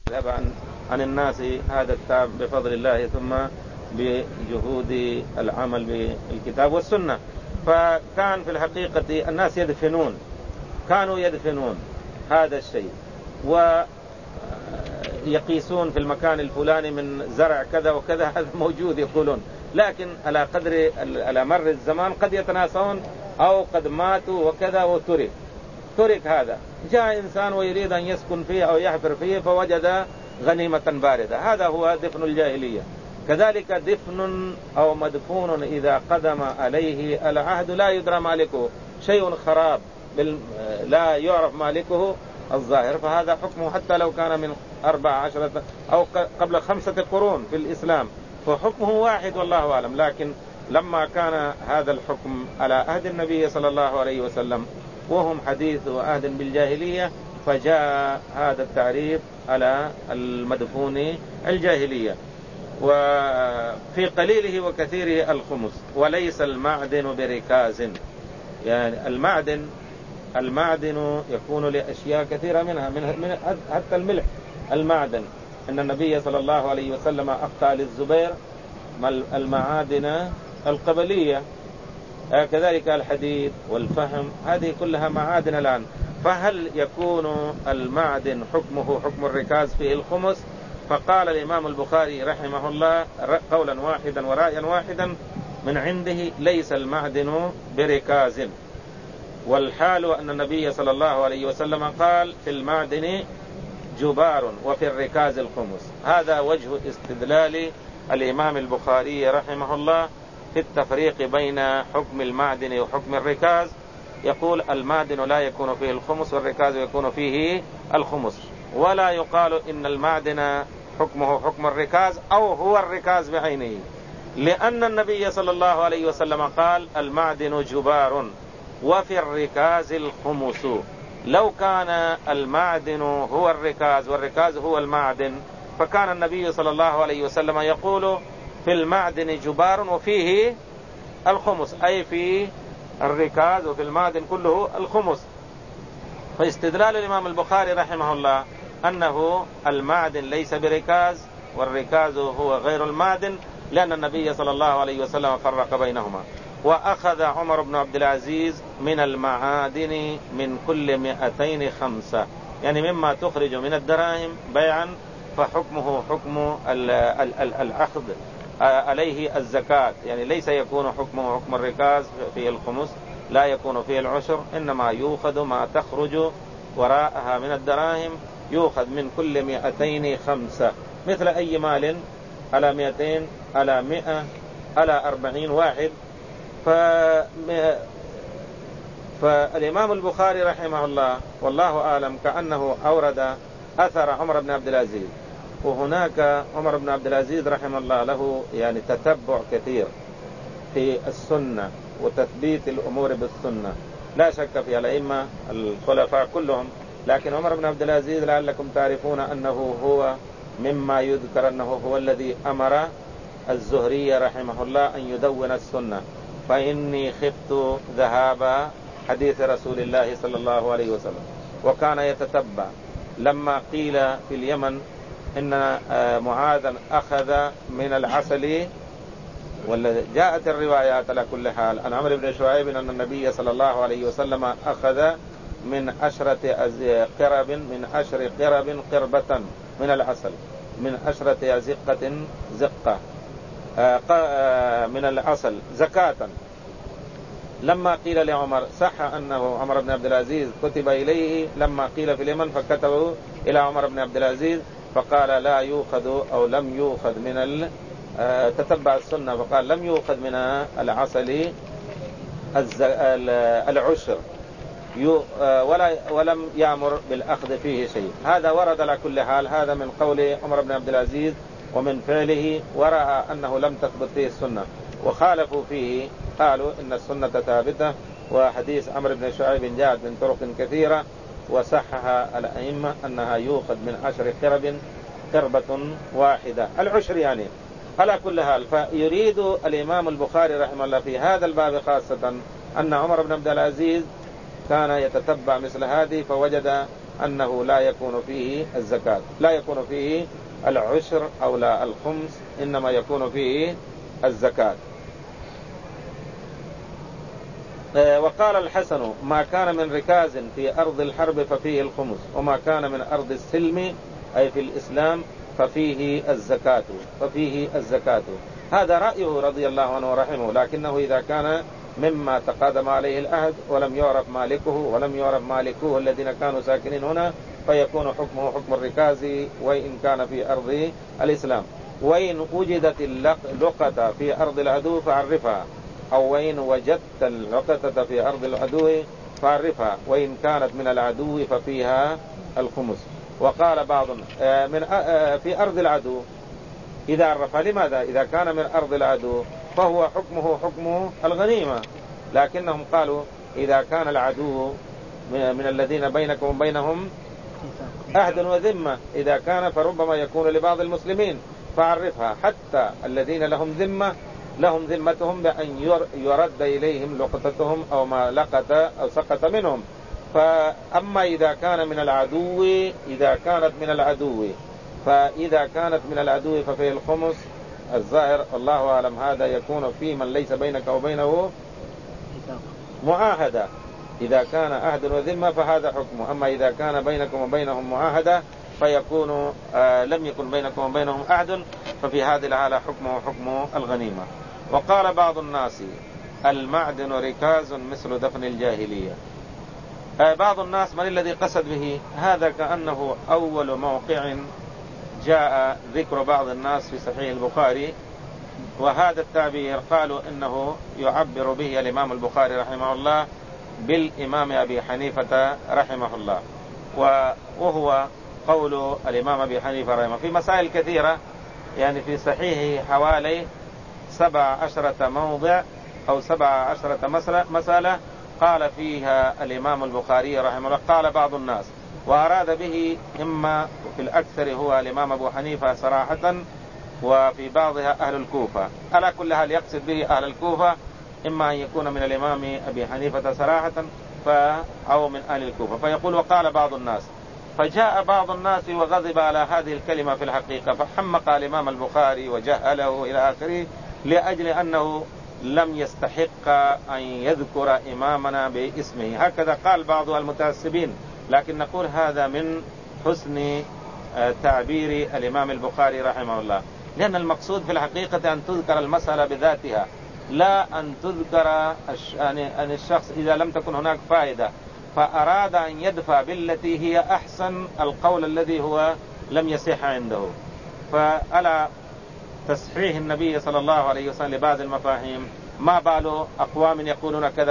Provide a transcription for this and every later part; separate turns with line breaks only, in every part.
ذهب عن الناس هذا التعب بفضل الله ثم بجهود العمل بالكتاب والسنة. فكان في الحقيقة الناس كانوا يدفنون هذا الشيء ويقيسون في المكان الفلاني من زرع كذا وكذا، هذا موجود يقولون، لكن على مر الزمان قد يتناسون أو قد ماتوا وكذا ترك هذا. جاء إنسان ويريد أن يسكن فيه أو يحفر فيه فوجد غنيمة باردة، هذا هو دفن الجاهلية. كذلك دفن أو مدفون إذا قدم عليه العهد لا يدرى مالكه، شيء خراب لا يعرف مالكه الظاهر، فهذا حكمه حتى لو كان من 14 أو قبل 5 قرون في الإسلام، فحكمه واحد والله أعلم. لكن لما كان هذا الحكم على عهد النبي صلى الله عليه وسلم وهم حديث عهد بالجاهلية، فجاء هذا التعريف على المدفون الجاهلية. وفي قليله وكثيره الخمس، وليس المعدن بركاز. يعني المعدن يكون لأشياء كثيرة منها من حتى الملح المعدن. إن النبي صلى الله عليه وسلم أفتى للزبير المعادن القبلية، كذلك الحديد والفحم، هذه كلها معادن الآن. فهل يكون المعدن حكمه حكم الركاز فيه الخمس؟ فقال الإمام البخاري رحمه الله قولا واحدا ورأيا واحدا من عنده: ليس المعدن بركاز. والحال أن النبي صلى الله عليه وسلم قال: في المعدن جبار وفي الركاز الخمس. هذا وجه استدلال الإمام البخاري رحمه الله في التفريق بين حكم المعدن وحكم الركاز. يقول: المعدن لا يكون فيه الخمس والركاز يكون فيه الخمس، ولا يقال إن المعدن حكمه حكم الركاز أو هو الركاز بعينه، لأن النبي صلى الله عليه وسلم قال: المعدن جبار وفي الركاز الخمس. لو كان المعدن هو الركاز والركاز هو المعدن فكان النبي صلى الله عليه وسلم يقول: في المعدن جبار وفيه الخمس، أي في الركاز وفي المعدن كله الخمس. فاستدلال الإمام البخاري رحمه الله أنه المعدن ليس بركاز والركاز هو غير المعدن، لأن النبي صلى الله عليه وسلم فرق بينهما. وأخذ عمر بن عبد العزيز من المعادن من كل 200 خمسة، يعني مما تخرج من الدراهم بيعا فحكمه حكم الأخذ عليه الزكاة، يعني ليس يكون حكمه حكم الركاز فيه الخمس، لا يكون فيه العشر، إنما يؤخذ ما تخرج وراءها من الدراهم، يؤخذ من كل 200 خمسة، مثل أي مال على 200 على 100 على 40 واحد. فالإمام البخاري رحمه الله والله أعلم كأنه أورد أثر عمر بن عبد العزيز، وهناك عمر بن عبد العزيز رحمه الله له يعني تتبع كثير في السنة وتثبيت الأمور بالسنة، لا شك في الأئمة الخلفاء كلهم، لكن عمر بن عبد العزيز لعلكم تعرفون أنه هو مما يذكر أنه هو الذي أمر الزهري رحمه الله أن يدون السنة، فإني خفت ذهاب حديث رسول الله صلى الله عليه وسلم. وكان يتتبع لما قيل في اليمن إن معاذا أخذ من العسل، جاءت الروايات على كل حال عن عمرو بن شعيب أن النبي صلى الله عليه وسلم أخذ من 10 قرب من 10 قرب قربة من العسل، من 10 أزقة زقة من العسل زكاة. لما قيل لعمر صح أنه عمر بن عبد العزيز كتب إليه لما قيل في اليمن، فكتبوا إلى عمر بن عبد العزيز فقال لا يؤخذ أو لم يؤخذ من تتبع السنة، فقال لم يؤخذ من العسل العشر ولم يأمر بالأخذ فيه شيء. هذا ورد على كل حال، هذا من قول عمر بن عبد العزيز ومن فعله، ورأى أنه لم تثبت فيه السنة، وخالفوا فيه قالوا إن السنة ثابتة، وحديث عمرو بن شعيب جاءت من طرق كثيرة وصحها الأئمة أنها يؤخذ من 10 قرب قربة واحدة العشر يعني. على كل حال فيريد الإمام البخاري رحمه الله في هذا الباب خاصة أن عمر بن عبد العزيز كان يتتبع مثل هذه، فوجد أنه لا يكون فيه الزكاة، لا يكون فيه العشر أو لا الخمس، إنما يكون فيه الزكاة. وقال الحسن: ما كان من ركاز في أرض الحرب ففيه الخمس، وما كان من أرض السلم أي في الإسلام ففيه الزكاة. هذا رأيه رضي الله عنه ورحمه، لكنه إذا كان مما تقادم عليه العهد ولم يعرف مالكه ولم يعرف مالكوه الذين كانوا ساكنين هنا، فيكون حكمه حكم الركاز وإن كان في أرض الإسلام. وإن وجدت اللقطة في أرض العدو فعرفها، أو وإن وجدت اللقطة في أرض العدو فعرفها، وإن كانت من العدو ففيها الخمس. وقال بعض في أرض العدو إذا عرفها، لماذا؟ إذا كان من أرض العدو فهو حكمه حكم الغنيمة، لكنهم قالوا إذا كان العدو من الذين بينكم وبينهم عهد وذمة، إذا كان فربما يكون لبعض المسلمين فعرفها، حتى الذين لهم ذمة لهم ذمتهم بأن يرد إليهم لقطتهم أو ما لقط أو سقط منهم. فأما إذا كان من العدو، إذا كانت من العدو ففيه الخمس. الظاهر الله أعلم هذا يكون في من ليس بينك وبينه معاهدة. إذا كان عهد وذمة فهذا حكمه، أما إذا كان بينكم وبينهم معاهدة فيكون لم يكن بينكم وبينهم عهد، ففي هذه الحالة حكمه حكم الغنيمة. وقال بعض الناس: المعدن ركاز مثل دفن الجاهلية. بعض الناس من الذي قصد به هذا؟ كأنه أول موقع جاء ذكر بعض الناس في صحيح البخاري، وهذا التعبير قالوا إنه يعبر به الإمام البخاري رحمه الله بالإمام أبي حنيفة رحمه الله، وهو قول الإمام أبي حنيفة رحمه الله في مسائل كثيرة، يعني في صحيحه حوالي 17 موضع أو 17 مسألة قال فيها الإمام البخاري رحمه الله قال بعض الناس، وأراد به إما في الأكثر هو الإمام أبو حنيفة صراحة، وفي بعضها أهل الكوفة. على كل حال يقصد به أهل الكوفة، إما أن يكون من الإمام أبي حنيفة صراحة أو من أهل الكوفة. فيقول: وقال بعض الناس. فجاء بعض الناس وغضب على هذه الكلمة في الحقيقة، فحمق الإمام البخاري وجهله إلى آخره، لأجل أنه لم يستحق أن يذكر إمامنا باسمه. هكذا قال بعض المتعصبين، لكن نقول هذا من حسن تعبير الإمام البخاري رحمه الله، لأن المقصود في الحقيقة أن تذكر المسألة بذاتها، لا أن تذكر أن الشخص إذا لم تكن هناك فائدة، فأراد أن يدفع بالتي هي أحسن القول الذي هو لم يصح عنده. فعلى تصحيح النبي صلى الله عليه وسلم لبعض المفاهيم، ما بال أقوام يقولون كذا،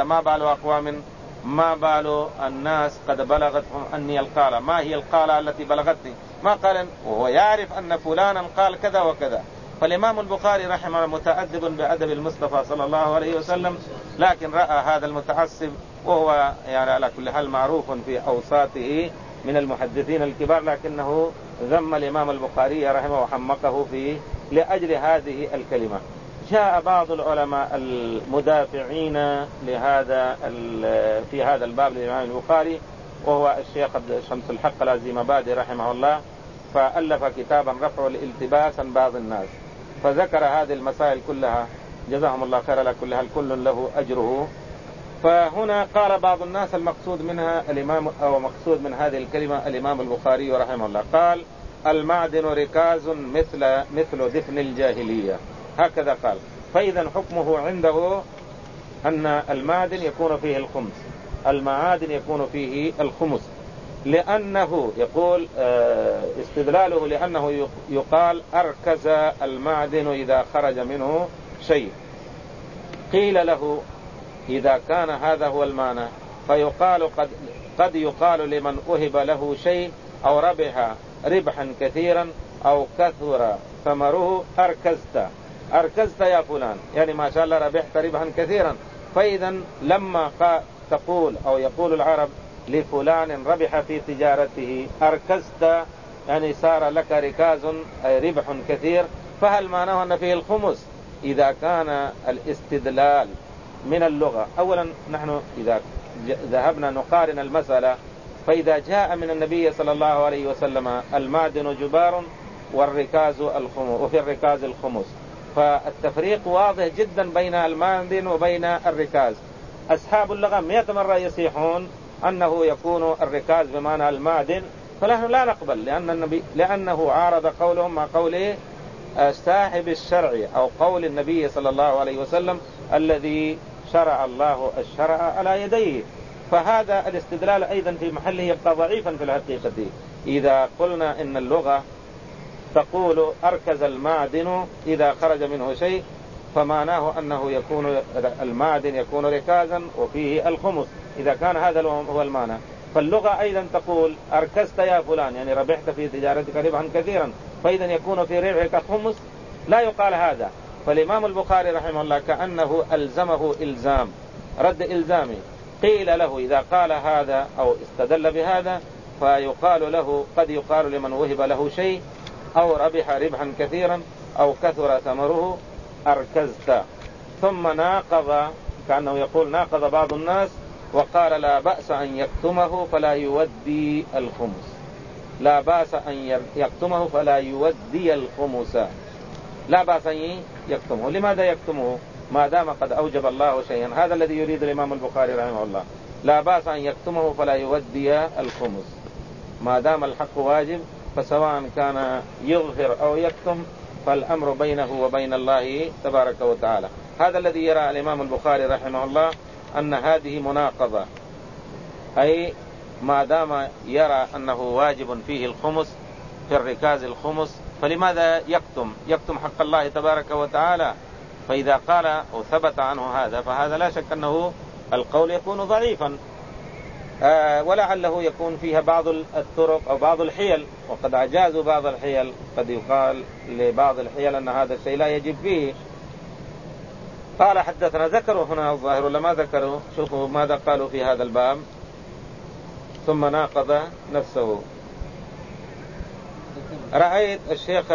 ما بال الناس قد بلغتهم أني القالة، ما هي القالة التي بلغتني؟ ما قال وهو يعرف أن فلانا قال كذا وكذا. فالإمام البخاري رحمه الله متأدب بأدب المصطفى صلى الله عليه وسلم، لكن رأى هذا المتعصب، وهو يعني على كل حال معروف في أوساطه من المحدثين الكبار، لكنه ذم الإمام البخاري رحمه وحمقه فيه لأجل هذه الكلمة. جاء بعض العلماء المدافعين لهذا في هذا الباب للإمام البخاري، وهو الشيخ شمس الحق العزيمبادي رحمه الله، فألف كتابا رفع الالتباس عن بعض الناس، فذكر هذه المسائل كلها، جزاهم الله خير، على كل حال كل له أجره. فهنا قال بعض الناس المقصود منها الإمام، أو مقصود من هذه الكلمة الإمام البخاري رحمه الله، قال: المعدن ركاز مثل دفن الجاهلية، هكذا قال. فإذا حكمه عنده أن المعدن يكون فيه الخمس، المعادن يكون فيه الخمس، لأنه يقول استدلاله لأنه يقال أركز المعدن إذا خرج منه شيء. قيل له: إذا كان هذا هو المعنى فيقال قد يقال لمن أهب له شيء أو ربح ربحا كثيرا أو كثر ثمره أركزت يا فلان، يعني ما شاء الله ربحت ربحا كثيرا. فإذا لما تقول أو يقول العرب لفلان ربح في تجارته أركزت، يعني صار لك ركاز أي ربح كثير، فهل معناه أن فيه الخمس؟ إذا كان الاستدلال من اللغة، أولا نحن إذا ذهبنا نقارن المسألة فإذا جاء من النبي صلى الله عليه وسلم المعدن جبار والركاز الخمس، وفي الركاز الخمس، فالتفريق واضح جدا بين المعدن وبين الركاز. أصحاب اللغة 100 مرة يصيحون أنه يكون الركاز بمعنى المعدن، فنحن لا نقبل، لأنه عارض قولهم مع قوله صاحب الشرع أو قول النبي صلى الله عليه وسلم الذي شرع الله الشرع على يديه. فهذا الاستدلال أيضا في محله يبقى ضعيفا في الحقيقة. إذا قلنا إن اللغة تقول أركز المعدن إذا خرج منه شيء، فمعناه أنه يكون المعدن يكون ركازا وفيه الخمس، إذا كان هذا هو المعنى. فاللغة أيضا تقول أركزت يا فلان، يعني ربحت في تجارتك ربحا كثيرا، فإذا يكون في ربحك خمس، لا يقال هذا. فالإمام البخاري رحمه الله كأنه ألزمه إلزام رد إلزامي. قيل له إذا قال هذا أو استدل بهذا فيقال له، قد يقال لمن وهب له شيء أو ربح ربحا كثيرا أو كثر ثمره أركزت. ثم ناقض، كأنه يقول ناقض بعض الناس وقال لا بأس أن يكتمه فلا يودي الخمس، لا بأس أن يكتمه فلا يودي الخمس، لا بأس أن يكتمه. لماذا يكتمه ما دام قد أوجب الله شيئا؟ هذا الذي يريد الإمام البخاري رحمه الله، لا بأس أن يكتمه فلا يودي الخمس. ما دام الحق واجب، فسواء كان يظهر أو يكتم فالأمر بينه وبين الله تبارك وتعالى. هذا الذي يرى الإمام البخاري رحمه الله أن هذه مناقضة، أي ما دام يرى أنه واجب فيه الخمس في الركاز الخمس، فلماذا يكتم حق الله تبارك وتعالى؟ فإذا قال أو ثبت عنه هذا، فهذا لا شك أنه القول يكون ضعيفا، ولعله يكون فيها بعض الطرق أو بعض الحيل، وقد أجازوا بعض الحيل. قد يقال لبعض الحيل أن هذا الشيء لا يجب فيه. قال حدثنا، ذكروا هنا الظاهر ولا ما ذكروا؟ شوفوا ماذا قالوا في هذا الباب. ثم ناقض نفسه. رأيت الشيخ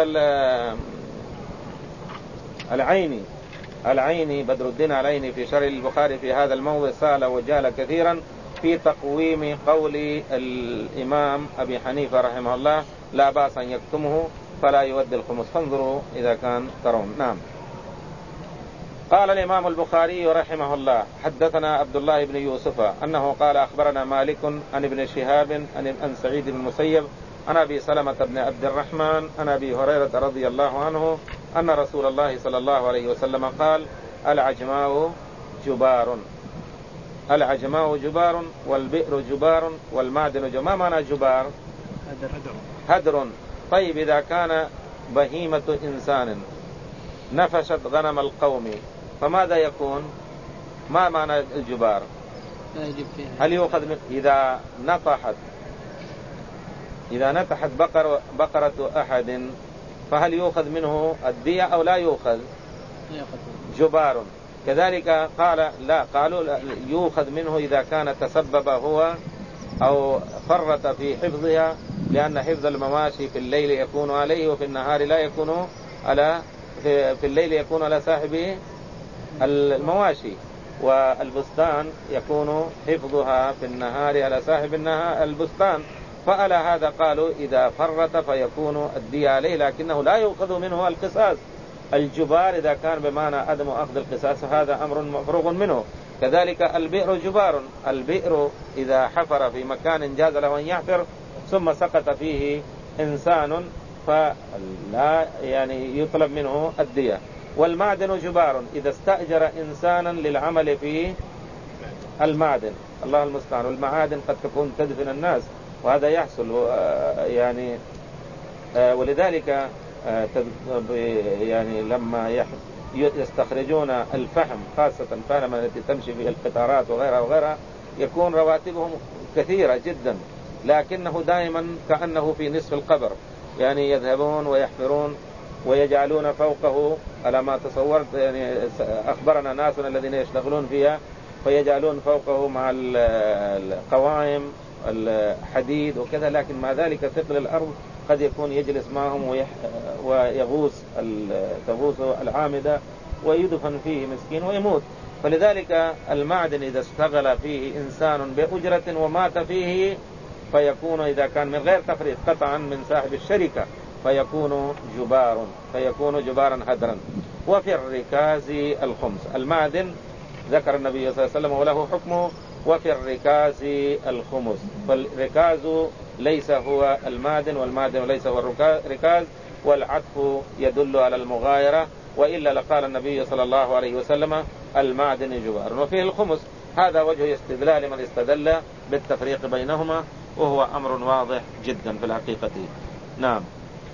العيني بدر الدين العيني في شرح البخاري في هذا الموضع سال وجال كثيرا في تقويم قول الإمام أبي حنيفة رحمه الله لا بأس أن يكتمه فلا يودي الخمس. فانظروا إذا كان ترون. نعم. قال الإمام البخاري رحمه الله حدثنا عبد الله بن يوسف أنه قال أخبرنا مالك عن ابن شهاب عن سعيد بن المسيب عن أبي سلمة بن عبد الرحمن عن أبي هريرة رضي الله عنه أن رسول الله صلى الله عليه وسلم قال العجماء جبار، العجماء جبار والبئر جبار والمعدن جبار. ما معنى جبار؟ هدر. طيب إذا كان بهيمة إنسان نفشت غنم القوم فماذا يكون؟ ما معنى الجبار؟ هل يؤخذ من إذا نتحت بقرة أحد فهل يؤخذ منه الدية أو لا يؤخذ؟ جبار. كذلك قال لا، قالوا لا يؤخذ منه إذا كان تسبب هو أو فرط في حفظها، لأن حفظ المواشي في الليل يكون عليه وفي النهار لا يكون على، في الليل يكون على صاحب المواشي، والبستان يكون حفظها في النهار على صاحب البستان. فعلى هذا قالوا إذا فرط فيكون الدية عليه، لكنه لا يؤخذ منه القصاص. الجبار إذا كان بمعنى عدم أخذ القصاص هذا أمر مفروغ منه. كذلك البئر جبار، البئر إذا حفر في مكان جاز له أن يحفر ثم سقط فيه إنسان فلا يعني يطلب منه الدية. والمعدن جبار إذا استأجر إنسانا للعمل في المعدن، الله المستعان. والمعادن قد تكون تدفن الناس وهذا يحصل يعني، ولذلك يعني لما يستخرجون الفحم خاصة الفحم التي تمشي في القطارات وغيرها يكون رواتبهم كثيرة جدا، لكنه دائما كأنه في نصف القبر، يعني يذهبون ويحفرون ويجعلون فوقه على ما تصورت، يعني أخبرنا ناس الذين يشتغلون فيها فيجعلون فوقه مع القوائم الحديد وكذا، لكن مع ذلك ثقل الأرض قد يكون يجلس معهم ويغوص تغوص العامدة ويدفن فيه مسكين ويموت. فلذلك المعدن إذا اشتغل فيه إنسان بأجرة ومات فيه فيكون إذا كان من غير تفريط قطعا من صاحب الشركة فيكون جبارا هدرا. وفي الركاز الخمس. المعدن ذكر النبي صلى الله عليه وسلم وله حكمه، وفي الركاز الخمس. فالركاز ليس هو المعدن، والمعدن ليس هو الركاز، والعطف يدل على المغايرة، وإلا لقال النبي صلى الله عليه وسلم المعدن جبار. وفيه الخمس. هذا وجه استدلال من استدل بالتفريق بينهما، وهو أمر واضح جدا في الحقيقة. نعم.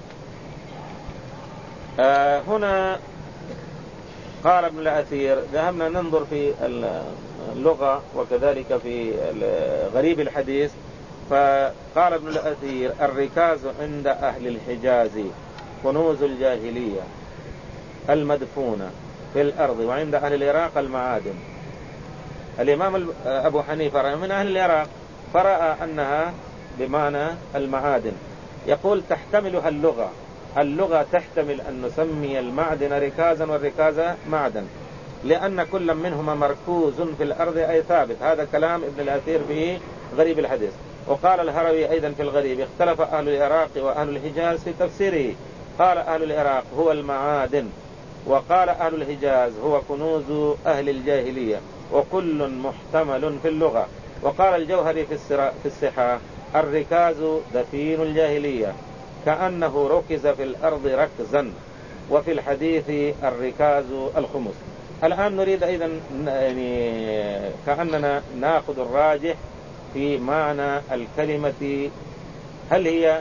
هنا قال ابن الأثير، ذهبنا ننظر في اللغة وكذلك في غريب الحديث، فقال ابن الأثير الركاز عند أهل الحجاز كنوز الجاهلية المدفونة في الأرض، وعند أهل العراق المعادن. الإمام أبو حنيفة من أهل العراق فرأى أنها بمعنى المعادن. يقول تحتملها اللغة تحتمل أن نسمي المعدن ركازا والركاز معدن، لأن كل منهما مركوز في الأرض أي ثابت. هذا كلام ابن الأثير في غريب الحديث. وقال الهروي أيضا في الغريب اختلف أهل العراق وأهل الحجاز في تفسيره. قال أهل العراق هو المعادن، وقال أهل الحجاز هو كنوز أهل الجاهلية، وكل محتمل في اللغة. وقال الجوهري في الصحاح الركاز دفين الجاهلية كأنه ركز في الأرض ركزا، وفي الحديث الركاز الخمس. الآن نريد أيضا كأننا نأخذ الراجح في معنى الكلمة، هل هي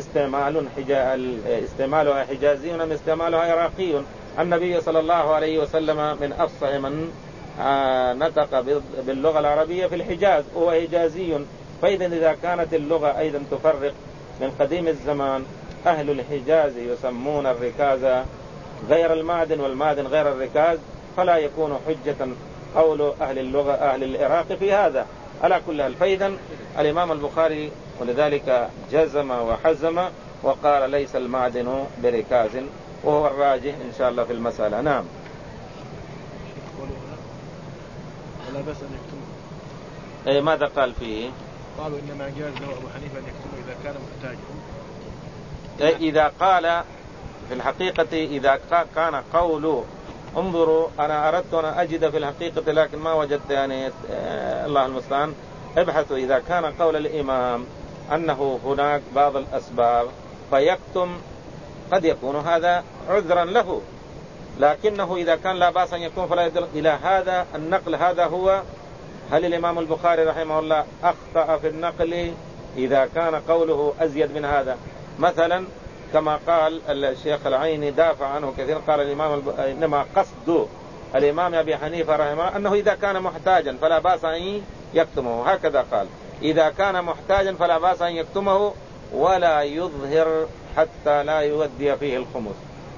استعمالها حجازي أم استعمالها عراقي؟ النبي صلى الله عليه وسلم من أفصح من نطق باللغة العربية في الحجاز، وهو حجازي. فإذا إذا كانت اللغة أيضا تفرق من قديم الزمان، أهل الحجاز يسمون الركاز غير المعدن والمعدن غير الركاز، فلا يكون حجة قول أهل اللغة أهل العراق في هذا على كل حال. فإذا الإمام البخاري ولذلك جزم وحزم وقال ليس المعدن بركاز، وهو الراجح إن شاء الله في المسألة. نعم.
ولا بس أن يكتمه.
أي ماذا قال فيه؟
قالوا إنما جاز له أبو حنيفة أن يكتمه إذا كان محتاجا.
إذا قال في الحقيقة إذا كان قوله، انظروا أنا أردت أن أجد في الحقيقة لكن ما وجدت، يعني الله المستعان. ابحثوا. إذا كان قول الإمام أنه هناك بعض الأسباب فيكتم، قد يكون هذا عذرا له، لكنه إذا كان لا بأس أن يكون فلا يدل إلى هذا النقل. هذا هو. هل الإمام البخاري رحمه الله أخطأ في النقل إذا كان قوله أزيد من هذا؟ مثلا كما قال الشيخ العيني دافع عنه كثير، قال الإمام إنما قصد الإمام أبي حنيفة رحمه الله أنه إذا كان محتاجا فلا بأس أن يكتمه، هكذا قال. إذا كان محتاجا فلا بأس أن يكتمه ولا يظهر حتى لا يودي فيه الخمس.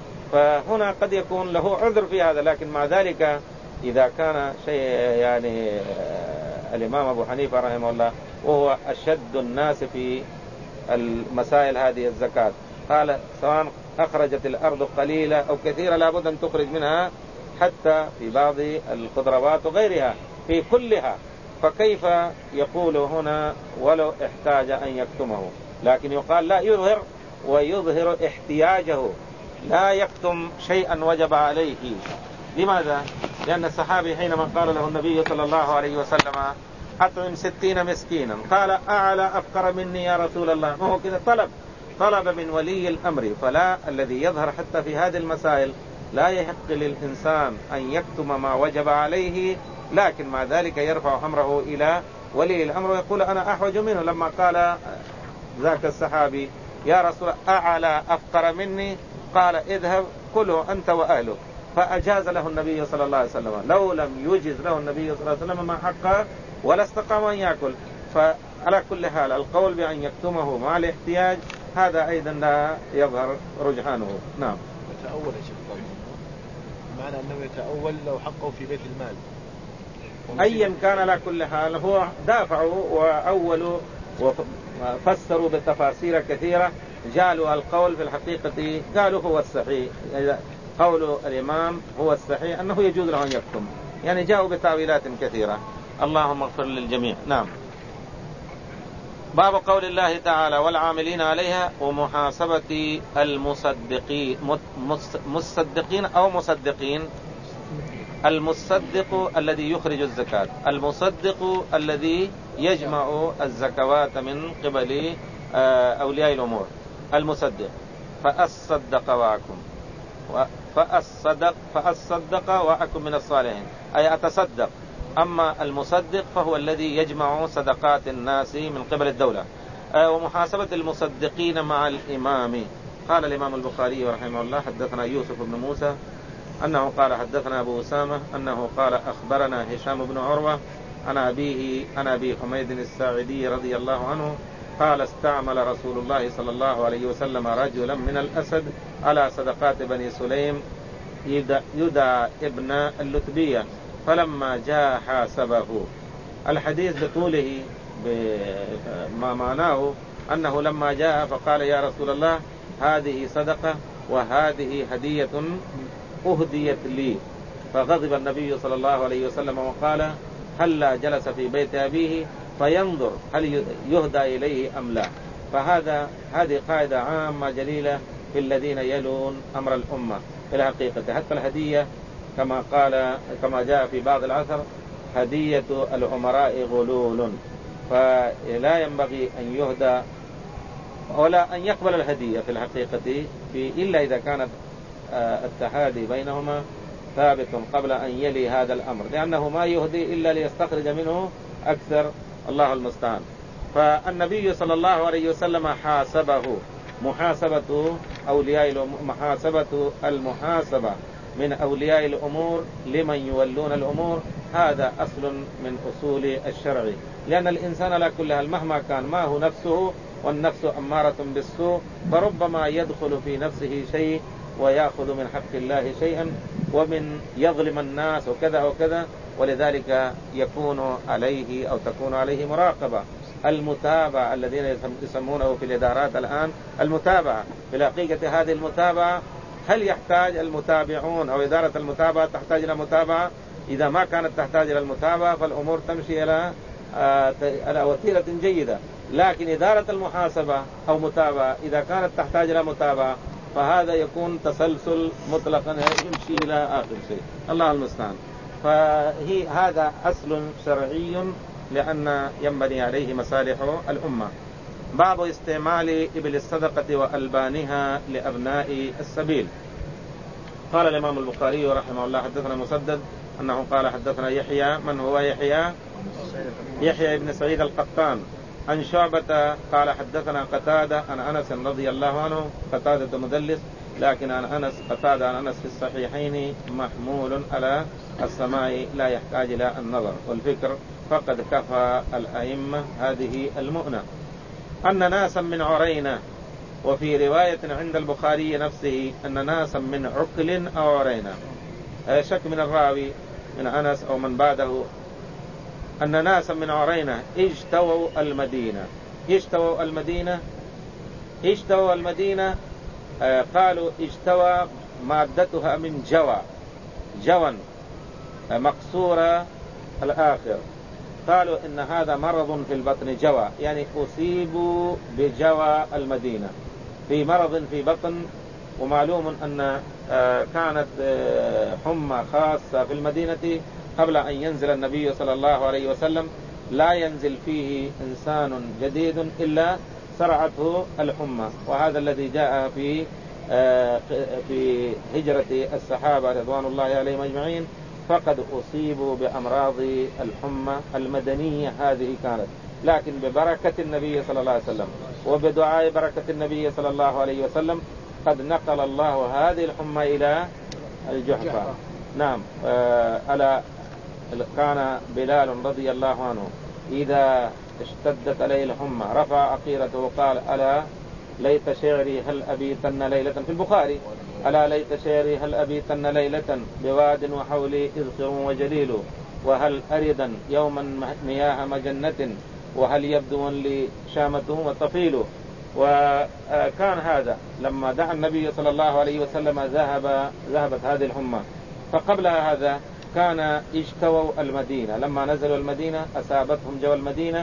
فهنا قد يكون له عذر في هذا، لكن مع ذلك إذا كان شيء يعني الإمام أبو حنيفة رحمه الله وهو أشد الناس في المسائل هذه الزكاة، قال سواء أخرجت الأرض قليلة أو كثيرة لابد أن تخرج منها حتى في بعض الخضروات وغيرها في كلها. فكيف يقول هنا ولو احتاج أن يكتمه؟ لكن يقال لا يظهر ويظهر احتياجه، لا يكتم شيئا وجب عليه. لماذا؟ لأن الصحابي حينما قال له النبي صلى الله عليه وسلم أطعم 60 مسكينا، قال أعلى أفقر مني يا رسول الله. ما هو كذا طلب من ولي الأمر. فلا الذي يظهر حتى في هذه المسائل لا يحق للإنسان أن يكتم ما وجب عليه، لكن مع ذلك يرفع أمره إلى ولي الأمر ويقول أنا أحوج منه. لما قال ذاك الصحابي يا رسول الله أعلى أفقر مني، قال اذهب كله أنت وأهلك، فأجاز له النبي صلى الله عليه وسلم. لو لم يجز له النبي صلى الله عليه وسلم ما حقه ولا استقام أن يأكل. فعلى كل حال القول بأن يكتمه مع الاحتياج هذا أيضا لا يظهر رجحانه. نعم.
يتأول يا شيخ طيب، معنى أنه يتأول لو حقه في بيت المال
أيا كان. على كل حال هو دافعوا وأولوا وفسروا بتفاسير كثيرة، جعلوا القول في الحقيقة قالوا هو الصحيح، قول الإمام هو الصحيح أنه يجوز له أن يكتم، يعني جاءوا بتاويلات كثيرة. اللهم اغفر للجميع. نعم. باب قول الله تعالى والعاملين عليها ومحاسبة مصدقين أو مصدقين. المصدق الذي يخرج الزكاة، المصدق الذي يجمع الزكوات من قبل أولياء الأمور، المصدق. فأصدق وأكن من الصالحين، أي أتصدق. أما المصدق فهو الذي يجمع صدقات الناس من قبل الدولة. ومحاسبة المصدقين مع الإمام. قال الإمام البخاري رحمه الله حدثنا يوسف بن موسى أنه قال حدثنا أبو أسامة أنه قال أخبرنا هشام بن عروة عن أبي حميد الساعدي رضي الله عنه قال استعمل رسول الله صلى الله عليه وسلم رجلا من الأسد على صدقات بني سليم يدعى ابن اللتبية، فلما جاء حاسبه. الحديث بطوله ما معناه أنه لما جاء فقال يا رسول الله هذه صدقة وهذه هدية أهديت لي، فغضب النبي صلى الله عليه وسلم وقال هلا جلس في بيت أبيه فينظر هل يهدى إليه أم لا. هذه قاعدة عامة جليلة في الذين يلون أمر الأمة في الحقيقة. حتى الهدية كما جاء في بعض العثر هدية الأمراء غلول، فلا ينبغي أن يهدى ولا أن يقبل الهدية في الحقيقة إلا إذا كانت التحادي بينهما ثابت قبل أن يلي هذا الأمر، لأنه ما يهدي إلا ليستخرج منه أكثر، الله المستعان. فالنبي صلى الله عليه وسلم حاسبه محاسبة المحاسبة من أولياء الأمور لمن يولون الأمور. هذا أصل من أصول الشرع، لأن الإنسان على كل حال مهما كان ما هو نفسه، والنفس أمارة بالسوء، فربما يدخل في نفسه شيء ويأخذ من حق الله شيئا ومن يظلم الناس وكذا وكذا، ولذلك يكون عليه أو تكون عليه مراقبة. المتابعة الذين يسمونه في الإدارات الآن المتابعة، في الحقيقة هذه المتابعة هل يحتاج المتابعون أو إدارة المتابعة تحتاج إلى متابعة؟ إذا ما كانت تحتاج إلى المتابعة فالأمور تمشي على وتيرة جيدة. لكن إدارة المحاسبة أو متابعة إذا كانت تحتاج إلى متابعة فهذا يكون تسلسل مطلقا يمشي إلى آخر شيء، الله المستعان. هذا أصل شرعي لأن ينبني عليه مصالح الأمة. باب استعمال إبل الصدقة وألبانها لأبناء السبيل. قال الإمام البخاري رحمه الله حدثنا مسدد أنه قال حدثنا يحيى. من هو يحيى؟ يحيى بن سعيد القطان. عن شعبة قال حدثنا قتادة عن أنس رضي الله عنه. قتادة مدلس، لكن عن قتادة عن أنس في الصحيحين محمول على السماء لا يحتاج إلى النظر والفكر، فقد كفى الأئمة هذه المؤنة. أن ناسا من عرينة، وفي رواية عند البخاري نفسه أن ناسا من عقل أو عرينة، شك من الراوي من أنس أو من بعده، أن ناسا من عرينة اجتووا المدينة. قالوا اجتوى مادتها من جوى مقصورة الآخر. قالوا إن هذا مرض في البطن، جوى يعني أصيبوا بجوى المدينة، في مرض في بطن. ومعلوم أن كانت حمى خاصة في المدينة قبل أن ينزل النبي صلى الله عليه وسلم، لا ينزل فيه إنسان جديد إلا سرعته الحمى. وهذا الذي جاء في هجرة الصحابة رضوان الله عليهم أجمعين، فقد أصيبوا بأمراض الحمى المدنية هذه كانت، لكن ببركة النبي صلى الله عليه وسلم وبدعاء بركة النبي صلى الله عليه وسلم قد نقل الله هذه الحمى إلى الجحفة. نعم. كان بلال رضي الله عنه إذا اشتدت عليه الحمى رفع عقيرته وقال ألا ليت شعري هل أبيتن ليلة، في البخاري ألا ليت شعري هل أبيتن ليلة بواد وحولي إذخر وجليل، وهل أردا يوما مياه مجنة، وهل يبدو لي شامة وطفيل. وكان هذا لما دعا النبي صلى الله عليه وسلم ذهبت هذه الحمى. فقبل هذا كان اجتووا المدينة، لما نزلوا المدينة أصابتهم جو المدينة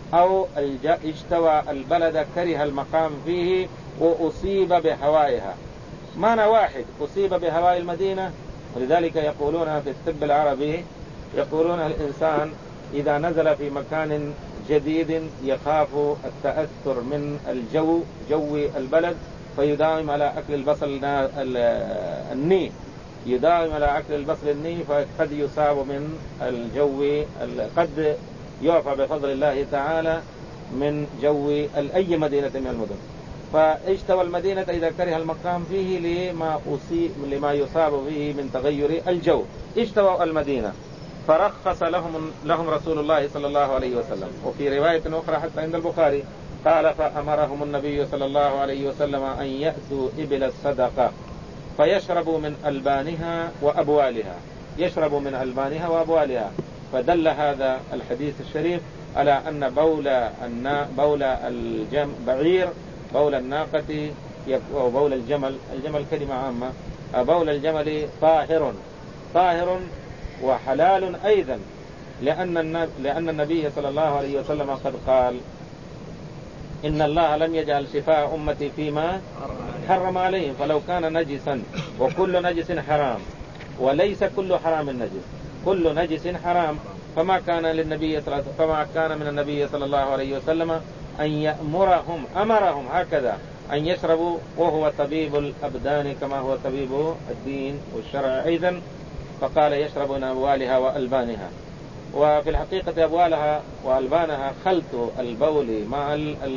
أو اجتوى البلد كره المقام فيه وأصيب بهوائها. معنى واحد، أصيب بهواء المدينة. ولذلك يقولون في الطب العربي، يقولون الإنسان إذا نزل في مكان جديد يخاف التأثر من الجو، جو البلد، فيداوم على أكل البصل الني، يداوم على أكل البصل الني، فقد يصاب من الجو، قد يعفى بفضل الله تعالى من جو أي مدينة من المدن. فاجتوى المدينة إذا كره المقام فيه لما يصاب به من تغير الجو. اجتوى المدينة فرخص لهم رسول الله صلى الله عليه وسلم. وفي رواية أخرى حتى عند البخاري قال: فأمرهم النبي صلى الله عليه وسلم أن يأتوا إبل الصدقة فيشربوا من ألبانها وأبوالها، يشربوا من ألبانها وأبوالها. فدل هذا الحديث الشريف على أن بول البعير، بول الناقة أو بول الجمل كلمة عامة، بول الجمل طاهر وحلال أيضا، لأن النبي صلى الله عليه وسلم قد قال: إن الله لم يجعل شفاء أمتي فيما حرم عليهم، فلو كان نجسا، وكل نجس حرام، وليس كل حرام نجس، كل نجس حرام، فما كان من النبي صلى الله عليه وسلم أن أمرهم هكذا أن يشربوا، وهو طبيب الأبدان كما هو طبيب الدين والشرع أيضا، فقال: يشربون أبوالها وألبانها. وفي الحقيقة أبوالها وألبانها خلط البول مع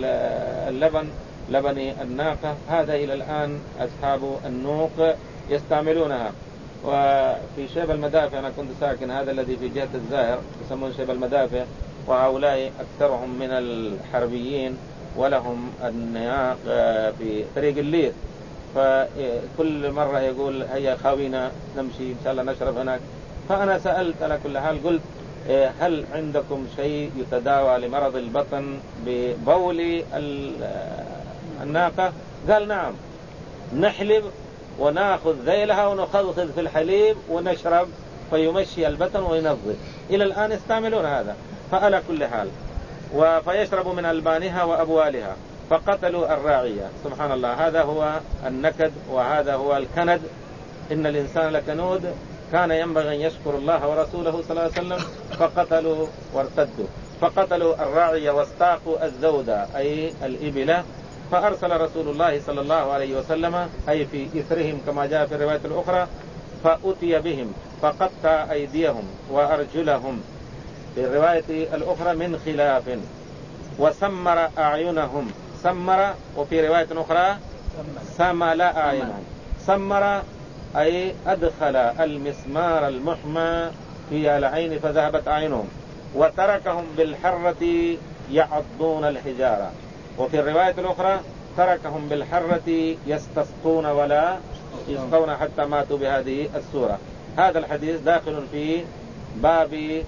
لبن الناقة. هذا إلى الآن أصحاب النوق يستعملونها. وفي شيب المدافع، أنا كنت ساكن هذا الذي في جهة الزاهر يسمون شيب المدافع، وهؤلاء أكثرهم من الحربيين، ولهم النياق في طريق الليث، فكل مرة يقول: هيا خاوينا نمشي إن شاء الله نشرب هناك. فأنا سألت على كل حال، قلت: هل عندكم شيء يتداوى لمرض البطن ببول الناقة؟ قال: نعم، نحلب ونأخذ ذيلها ونخضخذ في الحليب ونشرب فيمشي البطن وينظف. إلى الآن يستعملون هذا. فعلى كل حال، فيشرب من ألبانها وأبوالها. فقتلوا الراعية. سبحان الله، هذا هو النكد وهذا هو الكند. إن الإنسان لكنود، كان ينبغي أن يشكر الله ورسوله صلى الله عليه وسلم، فقتلوا وارتدوا. فقتلوا الراعية واستاقوا الزودة أي الإبلة، فأرسل رسول الله صلى الله عليه وسلم أي في إثرهم كما جاء في الرواية الأخرى، فأتي بهم فقطع أيديهم وأرجلهم في الرواية الأخرى من خلاف، وسمر أعينهم، سمر، وفي رواية أخرى سمل أعينهم. سمر أي أدخل المسمار المحمى في العين فذهبت أعينهم، وتركهم بالحرة يعضون الحجارة. وفي الرواية الأخرى تركهم بالحرة يستسقون ولا يسقون حتى ماتوا بهذه السورة. هذا الحديث داخل في باب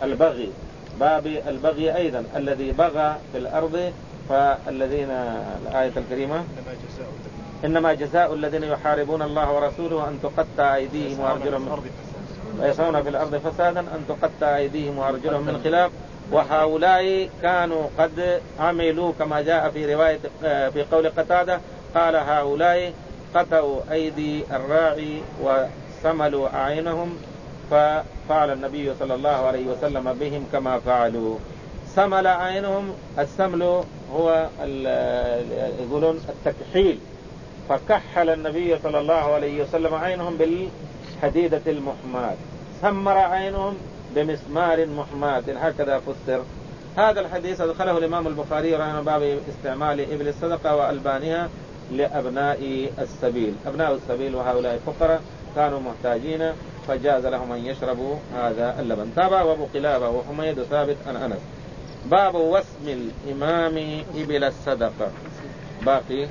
البغي أيضا، الذي بغى في الأرض. فالذين، الآية الكريمة: إنما جزاء الذين يحاربون الله ورسوله أن تقطع أيديهم وأرجلهم ويسعون في الأرض فسادا أن تقطع أيديهم وأرجلهم من خلاف. وهؤلاء كانوا قد عملوا كما جاء في رواية في قول قتادة، قال: هؤلاء قطعوا أيدي الراعي وسملوا أعينهم، ففعل النبي صلى الله عليه وسلم بهم كما فعلوا. سمل أعينهم، السمل هو يقولون التكحيل، فكحل النبي صلى الله عليه وسلم عينهم بالحديدة المحماة، سمر عينهم بمسمار محماة، هكذا فسر. هذا الحديث أدخله الإمام البخاري رحمه باب استعمال إبل الصدقة وألبانها لأبناء السبيل. أبناء السبيل وهؤلاء فقراء كانوا محتاجين، فجاز لهم أن يشربوا هذا اللبن. تابع أبو قلابة وحميد ثابت عن أنس. باب وسم الإمام إبل الصدقة. باقي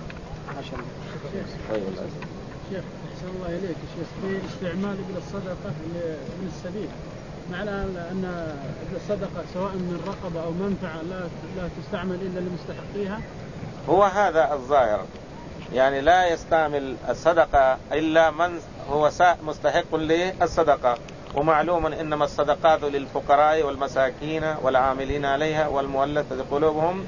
طيب شيخ، أحسن الله إليك شيخ، في استعمال إبل الصدقة من السبيل، معنى أن إبل الصدقة سواء من رقبة أو منفعة لا تستعمل إلا لمستحقيها.
هو هذا الظاهر، يعني لا يستعمل الصدقة إلا من هو مستحق للصدقة، ومعلوم إنما الصدقات للفقراء والمساكين والعاملين عليها والمؤلفة قلوبهم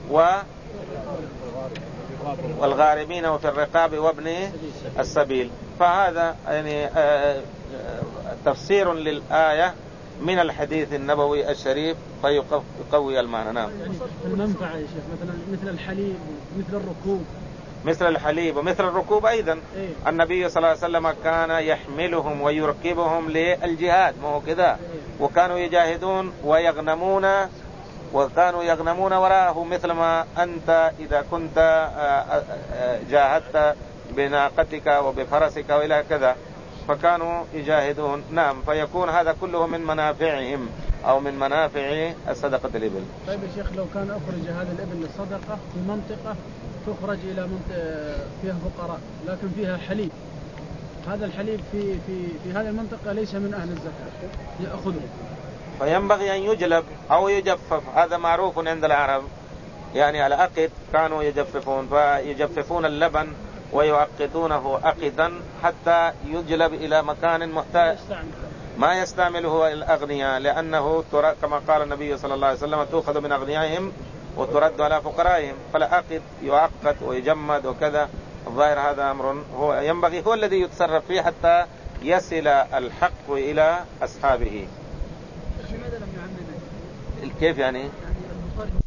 والغارمين وفي الرقاب وابن السبيل. فهذا يعني تفسير للآية من الحديث النبوي الشريف فيقوي المعنى. نعم.
المنفعة يا شيخ مثل الحليب مثل الركوب.
مثل الحليب ومثل الركوب أيضا. النبي صلى الله عليه وسلم كان يحملهم ويركبهم للجهاد، ما هو كذا، وكانوا يجاهدون ويغنمون، وكانوا يغنمون وراءه مثل ما أنت إذا كنت جاهدت بناقتك وبفرسك وإلى كذا، فكانوا يجاهدون. نعم. فيكون هذا كله من منافعهم أو من منافع الصدقة الإبل.
طيب يا شيخ، لو كان أخرج هذا الإبل للصدقة في منطقة تخرج إلى منطقة فيها فقراء لكن فيها حليب، هذا الحليب في هذه المنطقة ليس من أهل الزكاة يأخذه،
فينبغي أن يجلب أو يجفف. هذا معروف عند العرب، يعني الأقط كانوا يجففون، فيجففون اللبن ويعقدونه أقدا حتى يجلب إلى مكان محتاج ما يستعمله الأغنياء، لأنه كما قال النبي صلى الله عليه وسلم تؤخذ من أغنيائهم وترد على فقرائهم. فالأقط يعقد ويجمد وكذا. الظاهر هذا أمر هو ينبغي هو الذي يتصرف فيه حتى يصل الحق إلى أصحابه. كيف يعني؟